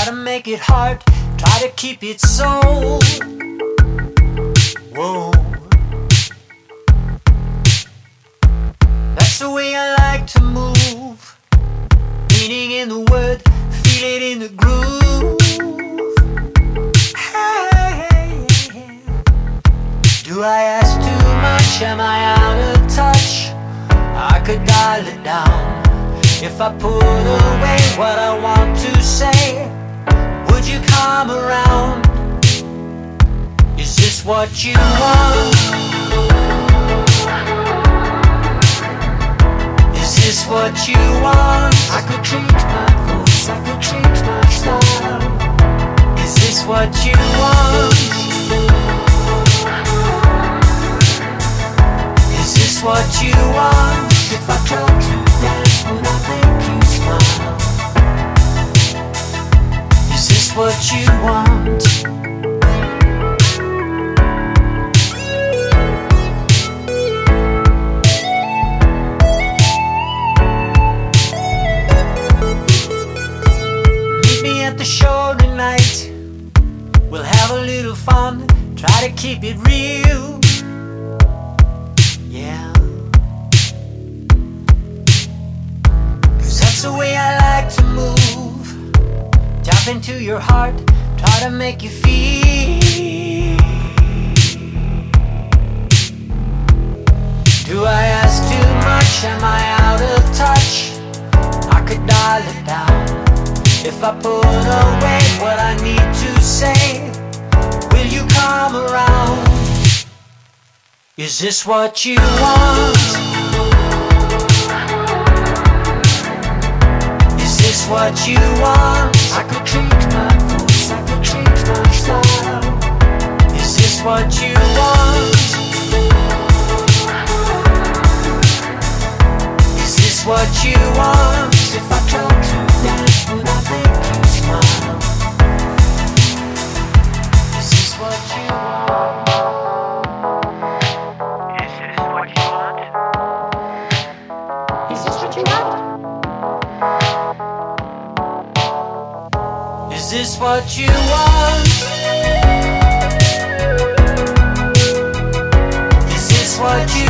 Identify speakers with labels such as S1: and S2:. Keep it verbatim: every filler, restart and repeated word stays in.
S1: to make it hard, try to keep it so. Whoa. That's the way I like to move. Meaning in the word, feel it in the groove. Hey, do I ask too much? Am I out of touch? I could dial it down if I put away what I want to say. Would you come around? Is this what you want? Is this what you want? I could change my voice, I could change my style. Is this what you want? Is this what you want? If I try to dance, would I make you smile? Is this what you want? At the show tonight, we'll have a little fun, try to keep it real. Yeah, 'cause that's the way I like to move. Tap into your heart, try to make you feel. Do I ask too much? Am I out of touch? I could dial it down if I put away what I need to say. Will you come around? Is this what you want? Is this what you want? I could change my voice, I could change my style. Is this what you want? Is this what you want? If I try to dance, would I make you smile? Is this what you want? Is this what you want?
S2: Is this what you want?
S1: Is this what you want? Is this what you